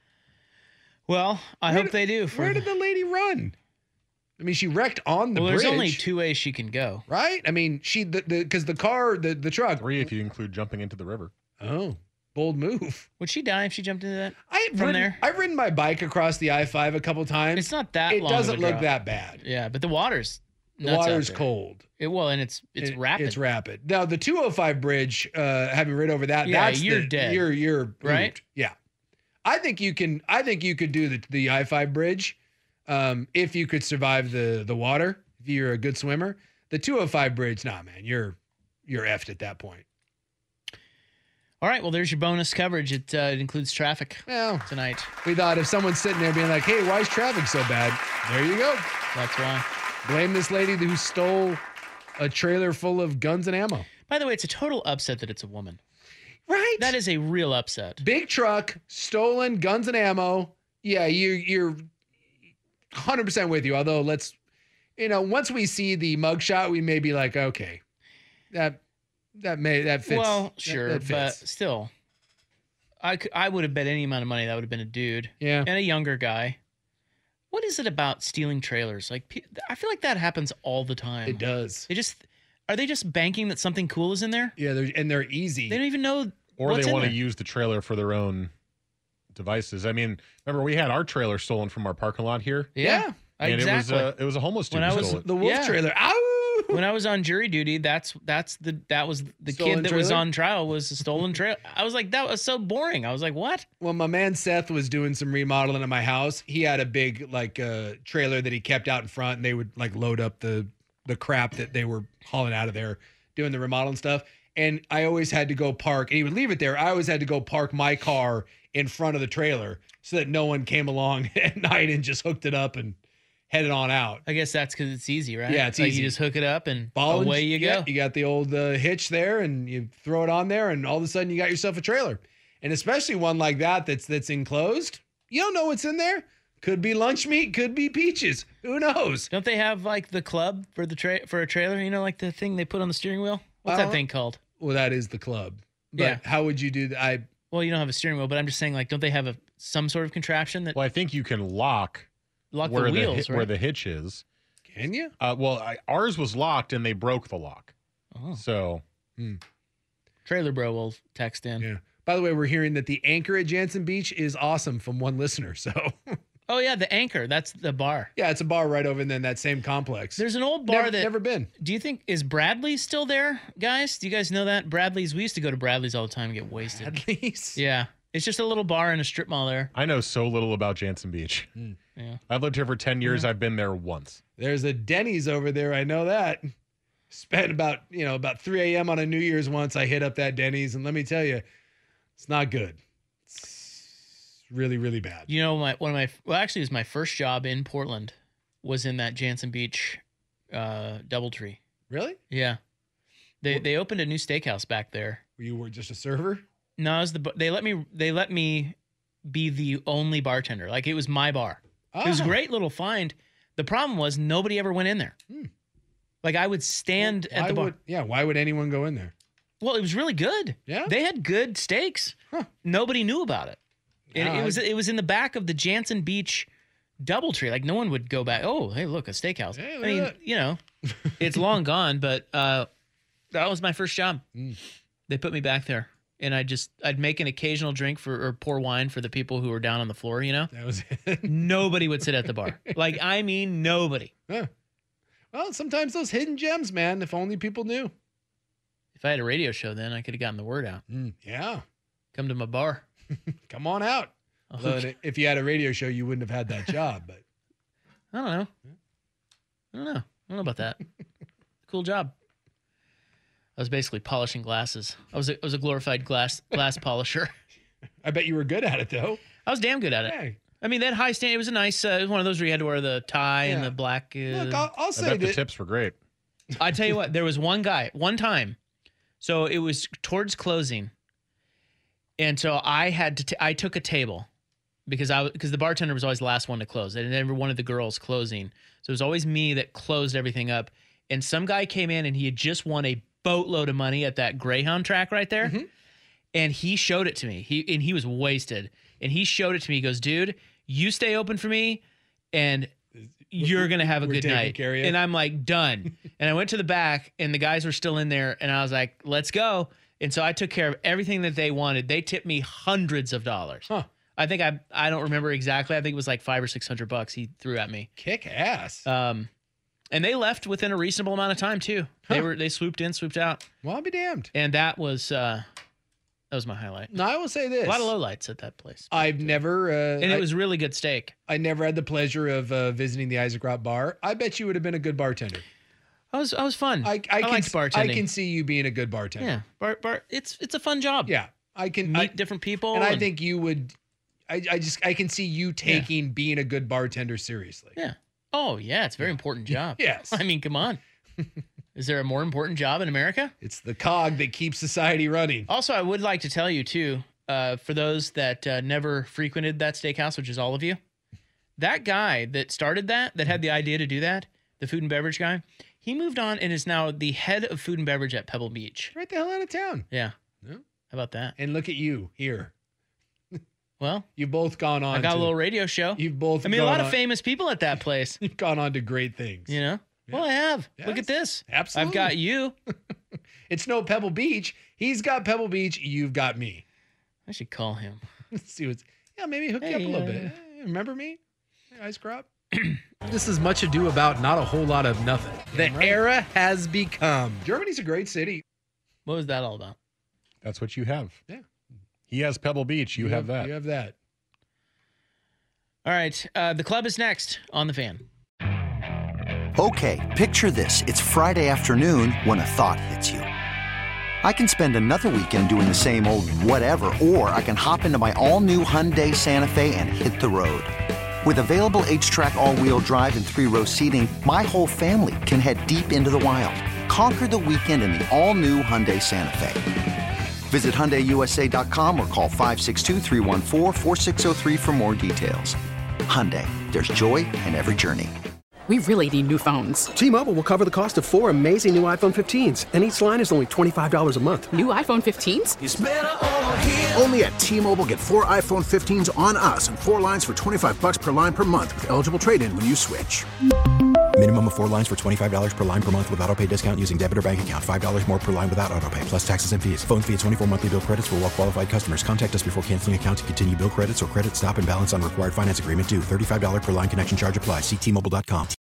K: Well, I
L: Where
K: hope
L: did-
K: they do. For
L: Where did the lady run? I mean, she wrecked on the
K: well,
L: bridge.
K: there's only two ways she can go.
L: Right? I mean, she the because the, the car the the truck.
M: Three if you include jumping into the river.
L: Oh, bold move.
K: Would she die if she jumped into that?
L: I've
K: From
L: ridden,
K: there?
L: I've ridden my bike across the I five a couple times.
K: It's not that
L: It
K: long. of a
L: doesn't look
K: drop.
L: that bad.
K: Yeah, but the water's
L: The
K: nuts out
L: water's
K: there.
L: cold.
K: It well, and it's it's
L: It-
K: rapid.
L: It's rapid. Now the two oh five bridge, uh, having rid over that,
K: Yeah,
L: that's
K: you're
L: the,
K: dead.
L: You're you're
K: Right?
L: pooped. Yeah, I think you can. I think you could do the the I five bridge, um, if you could survive the the water. If you're a good swimmer, the two oh five bridge, nah, man, you're you're effed at that point.
K: All right, well, there's your bonus coverage. It, uh, it includes traffic
L: Well,
K: tonight.
L: we thought if someone's sitting there being like, "Hey, why is traffic so bad?" There you go.
K: That's why.
L: Blame this lady who stole a trailer full of guns and ammo.
K: By the way, it's a total upset that it's a woman.
L: Right.
K: That is a real upset.
L: Big truck, stolen guns and ammo. Yeah, you, you're one hundred percent with you. Although, let's, you know, once we see the mugshot, we may be like, okay, that that may that fits.
K: Well,
L: that-
K: sure,
L: that
K: but
L: fits.
K: still, I, could, I would have bet any amount of money that would have been a dude.
L: Yeah.
K: And a younger guy. What is it about stealing trailers? Like, pe- I feel like that happens all the time.
L: It does.
K: They just are they just banking that something cool is in there?
L: Yeah, they're, and they're easy.
K: They don't even know.
M: Or
K: what's
M: they
K: in
M: want to
K: there.
M: use the trailer for their own devices. I mean, remember we had our trailer stolen from our parking lot here?
K: Yeah,
M: And
K: exactly.
M: it was uh, it was a homeless dude
K: When I
M: who
K: was
M: stole it.
L: the wolf
K: yeah.
L: trailer. Ow!
K: When I was on jury duty, that's that's the that was the
L: Stolen
K: kid that was
L: trailer?
K: on trial was a stolen trailer. I was like, that was so boring. I was like, what?
L: When my man Seth was doing some remodeling at my house, he had a big like uh, trailer that he kept out in front, and they would like load up the the crap that they were hauling out of there, doing the remodeling stuff. And I always had to go park, and he would leave it there. I always had to go park my car in front of the trailer so that no one came along at night and just hooked it up and headed on out.
K: I guess that's because it's easy, right?
L: Yeah, it's
K: like
L: easy.
K: You just hook it up and
L: Ball and-
K: away you
L: yeah,
K: go.
L: You got the old uh, hitch there, and you throw it on there, and all of a sudden you got yourself a trailer. And especially one like that that's that's enclosed. You don't know what's in there. Could be lunch meat, could be peaches. Who knows?
K: Don't they have like the club for the tra- for a trailer? You know, like the thing they put on the steering wheel. What's
L: Uh,
K: that thing called?
L: Well, that is the club. But
K: Yeah.
L: how would you do that? I
K: Well, you don't have a steering wheel, but I'm just saying, like, don't they have a some sort of contraption that
M: Well, I think you can lock,
K: lock
M: where
K: the
M: the
K: wheels,
M: hi-
K: right?
M: where the hitch is.
L: Can you?
M: Uh, well, I, ours was locked and they broke the lock.
K: Oh.
M: So
K: Trailer Bro will text in.
L: Yeah. By the way, we're hearing that the anchor at Jansen Beach is awesome from one listener. So
K: Oh yeah, the Anchor. That's the bar.
L: yeah, it's a bar right over in that same complex.
K: There's an old bar
L: never,
K: that
L: never been.
K: Do you think is Bradley's still there, guys? Do you guys know that Bradley's? We used to go to Bradley's all the time and get wasted.
L: Bradley's.
K: Yeah, it's just a little bar in a strip mall there.
M: I know so little about Jansen Beach.
K: Yeah,
M: I've lived here for ten years. I've been there once.
L: There's a Denny's over there. I know that. Spent about, you know, about three a.m. on a New Year's once. I hit up that Denny's, and let me tell you, it's not good. It's really, really bad.
K: You know, my one of my well, actually, it was my first job in Portland. Was in that Jansen Beach, uh, DoubleTree.
L: Really?
K: Yeah, they they opened a new steakhouse back there.
L: You were just a server?
K: No, I was the they let me they let me be the only bartender. Like it was my bar. It was a
L: Oh.
K: great little find. The problem was nobody ever went in there.
L: Hmm.
K: Like I would stand
L: Why
K: at the bar.
L: would, yeah, why would anyone go in there?
K: Well, it was really good.
L: Yeah?
K: They had good steaks. Nobody knew about it. It,
L: Yeah,
K: it was
L: I-
K: it was in the back of the Jansen Beach DoubleTree. Like no one would go back. Oh, hey, look, a steakhouse.
L: Hey,
K: I
L: look
K: mean,
L: at that.
K: you know, it's long gone, but uh, that was my first job.
L: Mm.
K: They put me back there, and I just I'd make an occasional drink for or pour wine for the people who were down on the floor. You know,
L: That was it.
K: nobody would sit at the bar. Like I mean, nobody.
L: Huh. Well, sometimes those hidden gems, man, if only people knew.
K: If I had a radio show then, I could have gotten the word out.
L: Mm, yeah.
K: Come to my bar.
L: Come on out.
K: Okay.
L: But if you had a radio show, you wouldn't have had that job. But
K: I don't know. I don't know. I don't know about that. Cool job. I was basically polishing glasses. I was a, I was a glorified glass glass polisher.
L: I bet you were good at it, though.
K: I was damn good at it.
L: Hey.
K: I mean, that high stand, it was a nice, uh, it was one of those where you had to wear the tie
L: Yeah.
K: and the black. Uh,
L: Look, I'll, I'll
M: I
L: say
M: bet the
L: that.
M: tips were great.
K: I tell you what, there was one guy, one time. So it was towards closing. And so I had to, t- I took a table because I, because the bartender was always the last one to close. And never one of the girls closing. So it was always me that closed everything up. And some guy came in and he had just won a boatload of money at that Greyhound track right there.
L: Mm-hmm.
K: And he showed it to me. He, and he was wasted. And he showed it to me. He goes, dude, you stay open for me and you're going to have a
L: We're
K: good
L: taking
K: night.
L: care of you.
K: And I'm like, done. And I went to the back and the guys were still in there. And I was like, let's go. And so I took care of everything that they wanted. They tipped me hundreds of dollars.
L: Huh.
K: I think I, I don't remember exactly. I think it was like five or six hundred bucks he threw at me.
L: Kick ass.
K: Um, and they left within a reasonable amount of time too. They
L: Huh.
K: were, they swooped in, swooped out.
L: Well, I'll be damned.
K: And that was, uh, that was my highlight.
L: Now, I will say this.
K: A lot of lowlights at that place.
L: I've never... Uh,
K: And it
L: I-
K: was really good steak.
L: I never had the pleasure of uh, visiting the Isaac Rock bar. I bet you would have been a good bartender.
K: I was, I was fun.
L: I, I, can,
K: liked bartending.
L: I can see you being a good bartender.
K: Yeah, bar, bar, it's it's a fun job.
L: Yeah, I can
K: meet
L: I,
K: different people,
L: and I think you would. I, I just I can see you taking
K: Yeah.
L: being a good bartender seriously.
K: Yeah. Oh yeah, it's a very important job.
L: Yes.
K: I mean, come on. Is there a more important job in America?
L: It's the cog that keeps society running.
K: Also, I would like to tell you too, uh, for those that uh, never frequented that steakhouse, which is all of you, that guy that started that, that had the idea to do that, the food and beverage guy, he moved on and is now the head of food and beverage at Pebble Beach.
L: Right the hell out of town.
K: Yeah.
L: Yeah.
K: How about that?
L: And look at you here.
K: Well,
L: You've both gone on.
K: I got
L: to,
K: a little radio show.
L: You've both.
K: I mean, a
L: gone
K: lot of
L: on-
K: famous people at that place.
L: You've gone on to great things.
K: You know? Well, I have. Look
L: Yes,
K: at this.
L: absolutely.
K: I've got you.
L: It's no Pebble Beach. He's got Pebble Beach. You've got me.
K: I should call him.
L: Let's see what's. Yeah, maybe hook you up a
K: Hey,
L: little
K: uh,
L: bit. Hey, remember me? Hey, Ice Crop. This is much ado about not a whole lot of nothing. The
K: right.
L: era has become. Germany's a great city.
K: What was that all about?
M: That's what you have.
L: Yeah.
M: He has Pebble Beach. You, have, that.
L: You have that.
K: All right. Uh, the club is next on The Fan.
C: Okay, picture this. It's Friday afternoon when a thought hits you. I can spend another weekend doing the same old whatever, or I can hop into my all-new Hyundai Santa Fe and hit the road. With available H-Track all-wheel drive and three-row seating, my whole family can head deep into the wild. Conquer the weekend in the all-new Hyundai Santa Fe. Visit Hyundai U S A dot com or call five six two, three one four, four six zero three for more details. Hyundai, there's joy in every journey.
U: We really need new phones.
V: T-Mobile will cover the cost of four amazing new iPhone fifteens, and each line is only twenty-five dollars a month.
U: New iPhone fifteens?
P: It's better over here. Only at T-Mobile, get four iPhone fifteens on us and four lines for twenty-five bucks per line per month with eligible trade-in when you switch.
Q: Minimum of four lines for twenty-five dollars per line per month with autopay discount using debit or bank account. five dollars more per line without autopay, plus taxes and fees. Phone fee at twenty-four monthly bill credits for well-qualified customers. Contact us before canceling account to continue bill credits or credit stop and balance on required finance agreement due. thirty-five dollars per line connection charge applies. See T Mobile dot com.